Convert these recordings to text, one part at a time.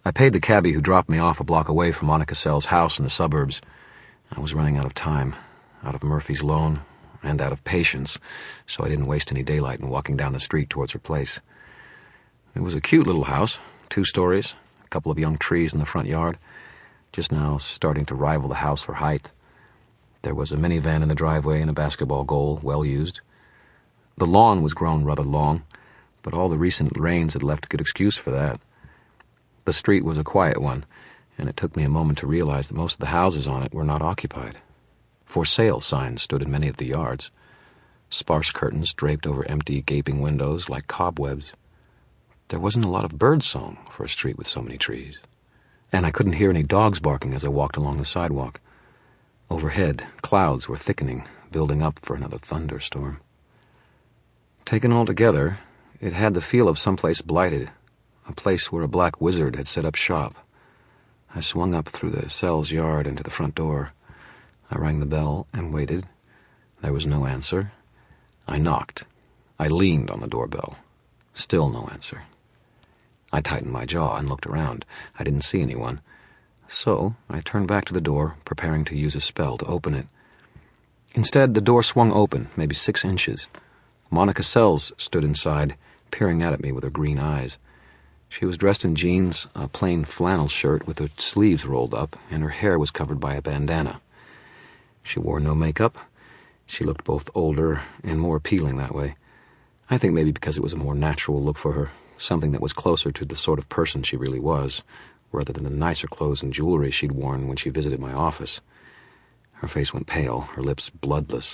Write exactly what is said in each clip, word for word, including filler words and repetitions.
I paid the cabbie who dropped me off a block away from Monica Sell's house in the suburbs. I was running out of time, out of Murphy's loan, and out of patience, so I didn't waste any daylight in walking down the street towards her place. It was a cute little house, two stories, a couple of young trees in the front yard, just now starting to rival the house for height. There was a minivan in the driveway and a basketball goal, well used. The lawn was grown rather long, but all the recent rains had left a good excuse for that. The street was a quiet one, and it took me a moment to realize that most of the houses on it were not occupied. For sale signs stood in many of the yards. Sparse curtains draped over empty, gaping windows like cobwebs. There wasn't a lot of bird song for a street with so many trees. And I couldn't hear any dogs barking as I walked along the sidewalk. Overhead, clouds were thickening, building up for another thunderstorm. Taken all together, it had the feel of someplace blighted, a place where a black wizard had set up shop. I swung up through the Sell's yard into the front door. I rang the bell and waited. There was no answer. I knocked. I leaned on the doorbell. Still no answer. I tightened my jaw and looked around. I didn't see anyone. So I turned back to the door, preparing to use a spell to open it. Instead, the door swung open, maybe six inches. Monica Sells stood inside, peering out at me with her green eyes. She was dressed in jeans, a plain flannel shirt with her sleeves rolled up, and her hair was covered by a bandana. She wore no makeup. She looked both older and more appealing that way. I think maybe because it was a more natural look for her, something that was closer to the sort of person she really was, rather than the nicer clothes and jewelry she'd worn when she visited my office. Her face went pale, her lips bloodless.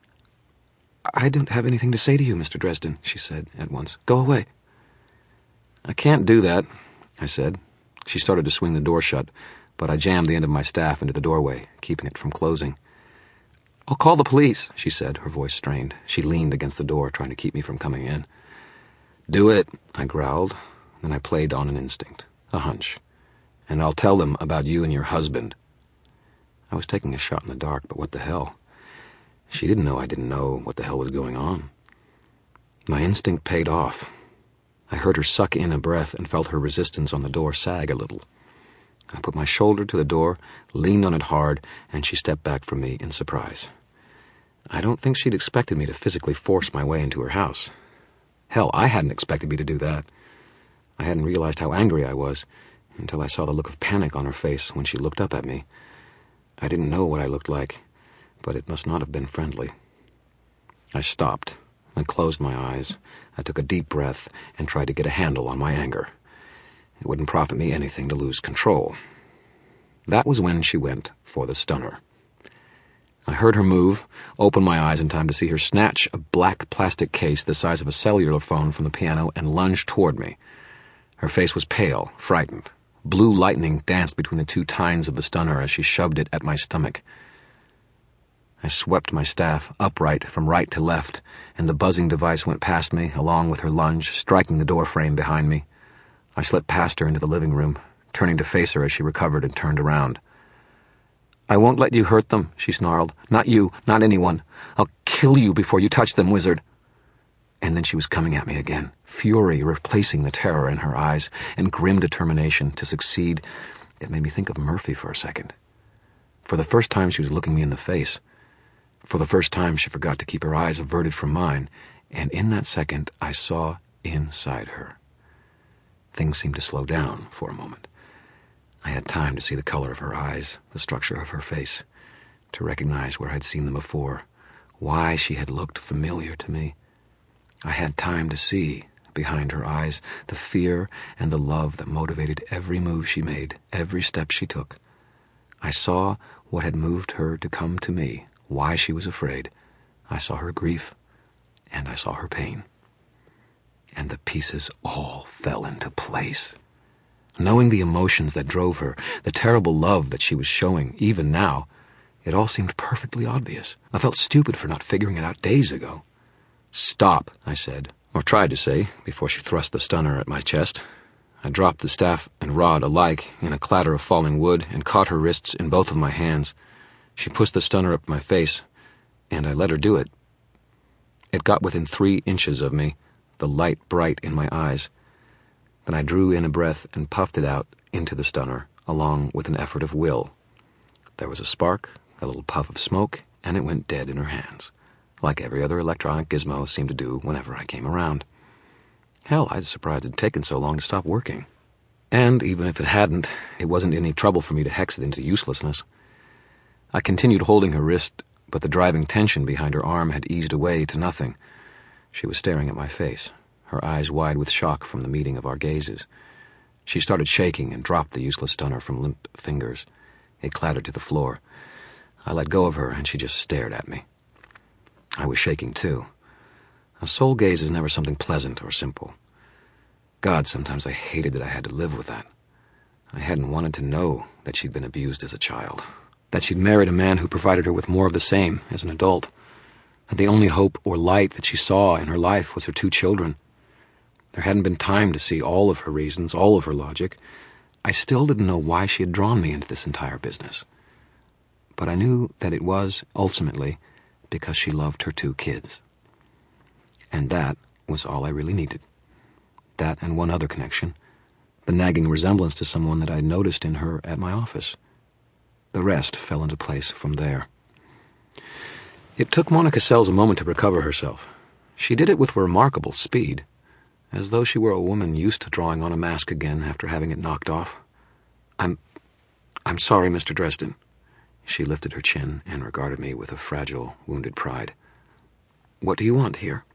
"I don't have anything to say to you, Mister Dresden," she said at once. "Go away." "I can't do that," I said. She started to swing the door shut, but I jammed the end of my staff into the doorway, keeping it from closing. "I'll call the police," she said, her voice strained. She leaned against the door, trying to keep me from coming in. "Do it," I growled. Then I played on an instinct, a hunch. "And I'll tell them about you and your husband." I was taking a shot in the dark, but what the hell? She didn't know I didn't know what the hell was going on. My instinct paid off. I heard her suck in a breath and felt her resistance on the door sag a little. I put my shoulder to the door, leaned on it hard, and she stepped back from me in surprise. I don't think she'd expected me to physically force my way into her house. Hell, I hadn't expected me to do that. I hadn't realized how angry I was until I saw the look of panic on her face when she looked up at me. I didn't know what I looked like, but it must not have been friendly. I stopped. I closed my eyes. I took a deep breath and tried to get a handle on my anger. It wouldn't profit me anything to lose control. That was when she went for the stunner. I heard her move, opened my eyes in time to see her snatch a black plastic case the size of a cellular phone from the piano and lunge toward me. Her face was pale, frightened. Blue lightning danced between the two tines of the stunner as she shoved it at my stomach. I swept my staff upright from right to left, and the buzzing device went past me, along with her lunge, striking the door frame behind me. I slipped past her into the living room, turning to face her as she recovered and turned around. "I won't let you hurt them," she snarled. "Not you, not anyone. I'll kill you before you touch them, wizard." And then she was coming at me again, fury replacing the terror in her eyes, and grim determination to succeed that made me think of Murphy for a second. For the first time, she was looking me in the face. For the first time, she forgot to keep her eyes averted from mine, and in that second, I saw inside her. Things seemed to slow down for a moment. I had time to see the color of her eyes, the structure of her face, to recognize where I'd seen them before, why she had looked familiar to me. I had time to see, behind her eyes, the fear and the love that motivated every move she made, every step she took. I saw what had moved her to come to me, why she was afraid. I saw her grief, and I saw her pain. And the pieces all fell into place. Knowing the emotions that drove her, the terrible love that she was showing, even now, it all seemed perfectly obvious. I felt stupid for not figuring it out days ago. "Stop," I said, or tried to say, before she thrust the stunner at my chest. I dropped the staff and rod alike in a clatter of falling wood and caught her wrists in both of my hands. She pushed the stunner up my face, and I let her do it. It got within three inches of me, the light bright in my eyes. Then I drew in a breath and puffed it out into the stunner, along with an effort of will. There was a spark, a little puff of smoke, and it went dead in her hands, like every other electronic gizmo seemed to do whenever I came around. Hell, I was surprised it had taken so long to stop working. And even if it hadn't, it wasn't any trouble for me to hex it into uselessness. I continued holding her wrist, but the driving tension behind her arm had eased away to nothing. She was staring at my face, her eyes wide with shock from the meeting of our gazes. She started shaking and dropped the useless stunner from limp fingers. It clattered to the floor. I let go of her, and she just stared at me. I was shaking, too. A soul gaze is never something pleasant or simple. God, sometimes I hated that I had to live with that. I hadn't wanted to know that she'd been abused as a child, that she'd married a man who provided her with more of the same as an adult, that the only hope or light that she saw in her life was her two children. There hadn't been time to see all of her reasons, all of her logic. I still didn't know why she had drawn me into this entire business. But I knew that it was, ultimately, because she loved her two kids. And that was all I really needed. That and one other connection, the nagging resemblance to someone that I'd noticed in her at my office. The rest fell into place from there. It took Monica Sells a moment to recover herself. She did it with remarkable speed, as though she were a woman used to drawing on a mask again after having it knocked off. I'm... I'm sorry, Mister Dresden. She lifted her chin and regarded me with a fragile, wounded pride. What do you want here?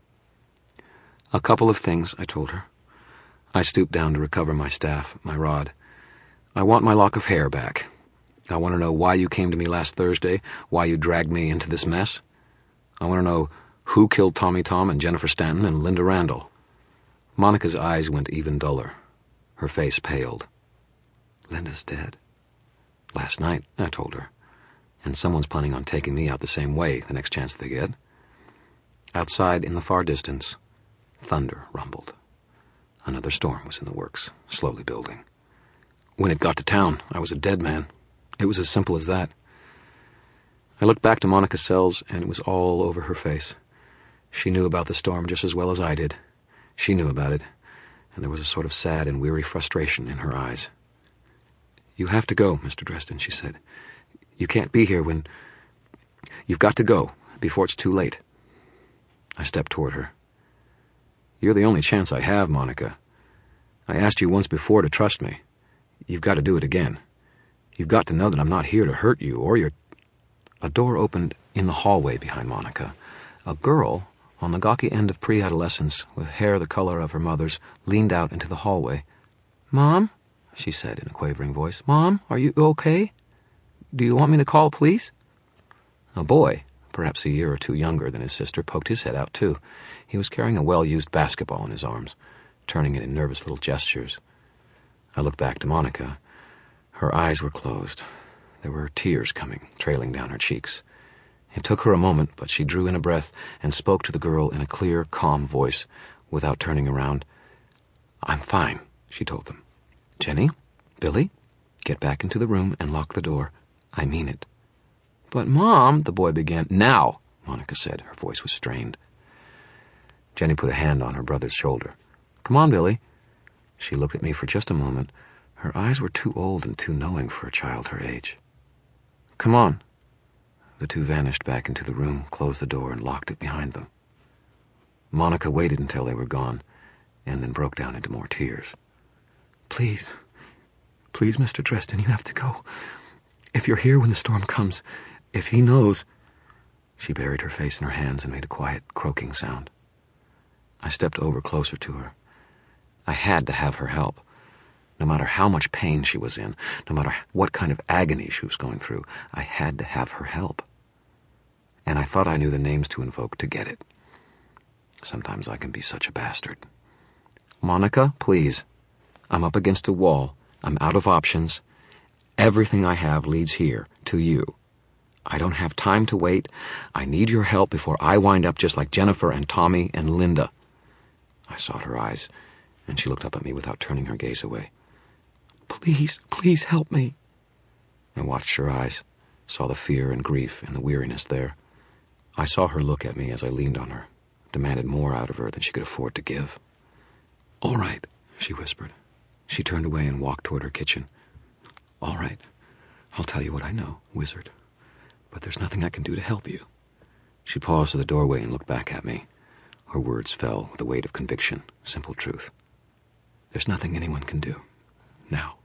A couple of things, I told her. I stooped down to recover my staff, my rod. I want my lock of hair back. I want to know why you came to me last Thursday, why you dragged me into this mess. I want to know who killed Tommy Tom and Jennifer Stanton and Linda Randall. Monica's eyes went even duller. Her face paled. Linda's dead. Last night, I told her. And someone's planning on taking me out the same way the next chance they get. Outside, in the far distance, thunder rumbled. Another storm was in the works, slowly building. When it got to town, I was a dead man. It was as simple as that. I looked back to Monica Sells, and it was all over her face. She knew about the storm just as well as I did. She knew about it, and there was a sort of sad and weary frustration in her eyes. You have to go, Mister Dresden, she said. You can't be here when... You've got to go, before it's too late. I stepped toward her. You're the only chance I have, Monica. I asked you once before to trust me. You've got to do it again. You've got to know that I'm not here to hurt you or your... A door opened in the hallway behind Monica. A girl, on the gawky end of pre-adolescence, with hair the color of her mother's, leaned out into the hallway. Mom? She said in a quavering voice. Mom, are you okay? Do you want me to call police? A boy, perhaps a year or two younger than his sister, poked his head out, too. He was carrying a well-used basketball in his arms, turning it in nervous little gestures. I looked back to Monica. Her eyes were closed. There were tears coming, trailing down her cheeks. It took her a moment, but she drew in a breath and spoke to the girl in a clear, calm voice, without turning around. I'm fine, she told them. Jenny, Billy, get back into the room and lock the door. I mean it. But, Mom, the boy began. Now, Monica said. Her voice was strained. Jenny put a hand on her brother's shoulder. Come on, Billy. She looked at me for just a moment. Her eyes were too old and too knowing for a child her age. Come on. The two vanished back into the room, closed the door, and locked it behind them. Monica waited until they were gone, and then broke down into more tears. Please, please, Mister Dresden, you have to go. If you're here when the storm comes, if he knows... She buried her face in her hands and made a quiet, croaking sound. I stepped over closer to her. I had to have her help. No matter how much pain she was in, no matter what kind of agony she was going through, I had to have her help. And I thought I knew the names to invoke to get it. Sometimes I can be such a bastard. Monica, please. I'm up against a wall. I'm out of options. Everything I have leads here, to you. I don't have time to wait. I need your help before I wind up just like Jennifer and Tommy and Linda. I sought her eyes, and she looked up at me without turning her gaze away. Please, please help me. I watched her eyes, saw the fear and grief and the weariness there. I saw her look at me as I leaned on her, demanded more out of her than she could afford to give. All right, she whispered. She turned away and walked toward her kitchen. "All right, I'll tell you what I know, wizard. But there's nothing I can do to help you." She paused at the doorway and looked back at me. Her words fell with the weight of conviction, simple truth. "There's nothing anyone can do. Now."